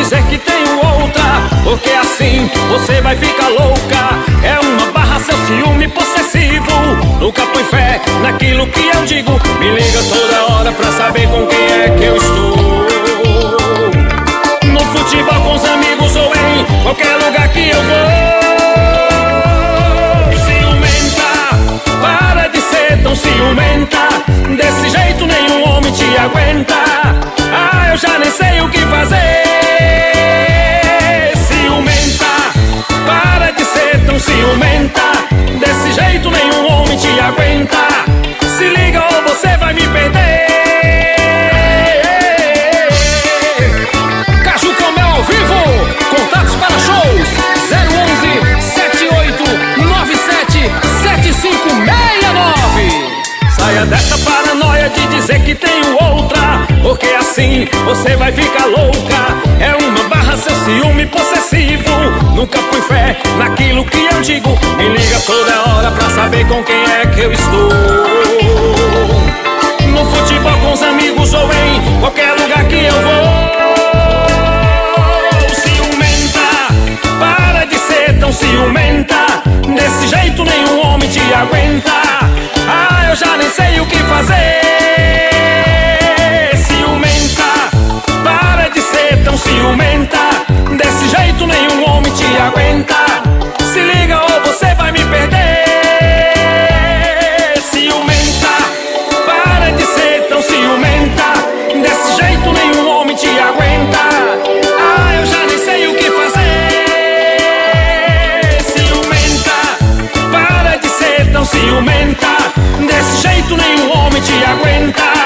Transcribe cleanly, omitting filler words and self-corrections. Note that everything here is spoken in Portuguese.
dizer que tenho outra, porque assim você vai ficar louca. É uma barra seu ciúme possessivo, nunca põe fé naquilo que eu digo. Me liga toda hora pra saber com quem é que eu estou. No futebol com os amigos ou em qualquer lugar que eu vou. Ciumenta, para de ser tão ciumenta. Desse jeito nenhum homem te aguenta. Ah, eu já nem sei o que fazer. Ciumenta, para de ser tão ciumenta. Desse jeito nenhum homem te aguenta. Se liga ou você vai me perder. Caju Comel ao vivo, contatos para shows 011 7897 7569. Saia dessa paranoia de dizer que tenho outra, porque assim você vai ficar louca. É uma barra seu ciúme possessivo, nunca põe fé naquilo que eu digo. Me liga toda hora pra saber com quem é que eu estou. No futebol com os amigos ou em qualquer lugar que eu vou. Ciumenta, para de ser tão ciumenta. Desse jeito nenhum homem te aguenta. Ah, eu já nem sei o que fazer. Ciumenta, para de ser tão ciumenta. Desse jeito nenhum homem te aguenta. Se liga ou você vai me perder. Ciumenta, para de ser tão ciumenta. Desse jeito nenhum homem te aguenta. Ah, eu já nem sei o que fazer. Ciumenta, para de ser tão ciumenta. Desse jeito nenhum homem te aguenta.